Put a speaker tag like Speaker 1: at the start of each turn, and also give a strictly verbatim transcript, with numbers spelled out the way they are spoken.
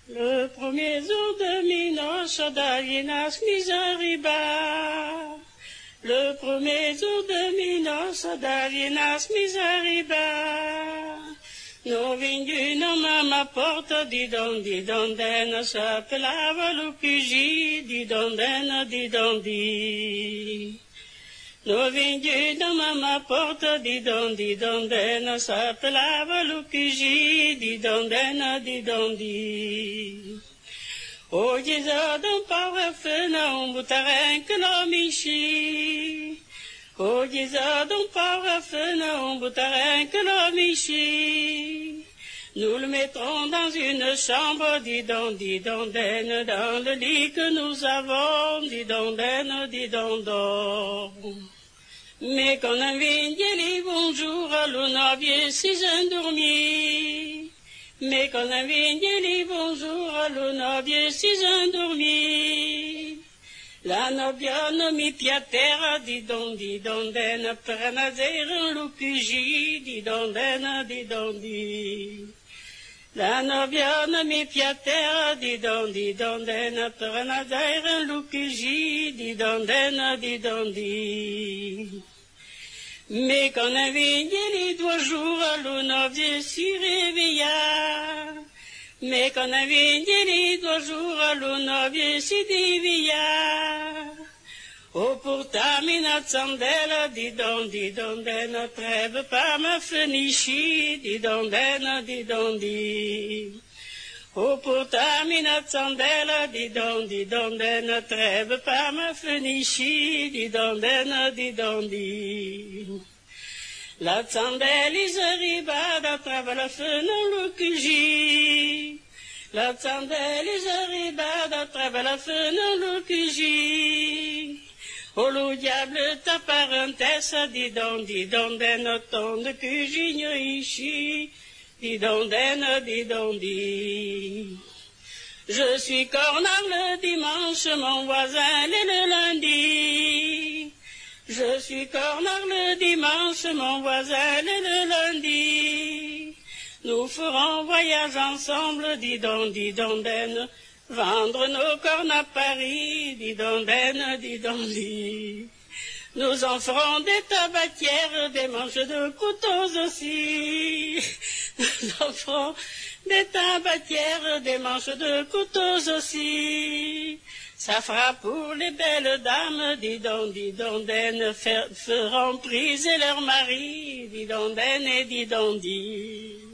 Speaker 1: Le premier jour de Minos Dalinas Miseriba. Le premier jour de Minos Dalinas Miseriba. Nous vingunes ma porte di don di don den s'appelava l'upugi di don den di don di. Nous vingunes ma porte di don di don den s'appelava l'upugi di don den di don di. O giza d'un parafena un butaren que l'omichi. O giza d'un parafena un butaren que l'omichi. Nous le mettrons dans une chambre, didon, didondaine, dans le lit que nous avons, didondaine, didondor. Mais quand un vigne bonjour à l'onavier si endormi. Mais quand un vigne bonjour à l'onavier si endormi. La nobiane mi piatera, didon, didondaine, prenazère un loupugi, didondaine, didondi. La nobiane mi piatera, didon, didondaine, prenazère un loupugi, didondaine, didondi. Mais quand un vigne doit jour à l'onavier si réveilla. Mais quand un vigne doit jour à l'onavier si divia. Oh pour ta minate sandelle, didon, didondaine, trêve pas ma fenichi, didondaine, didondi. Oh pour ta minate sandelle, didon, didondaine, trêve pas ma fenichi, didondaine, didondi. La tzandelle arriva da trava la fenêtre le cugi. La tzandelle arriva da trava la fenêtre le cugi. Oh le diable ta parentesse, didon, didondaine, ton de cugigno ici, didondaine, didondi. Je suis cornard le dimanche, mon voisin l'est le lundi. Je suis cornard le dimanche, mon voisin l'est le lundi. Nous ferons voyage ensemble, didon, didondaine, vendre nos cornes à Paris, didondaine, didondi. Nous en ferons des tabatières, des manches de couteaux aussi. Nous en ferons des tabatières, des manches de couteaux aussi. Ça fera pour les belles dames, didon, didondaine, feront priser leur mari, didondaine et didondi.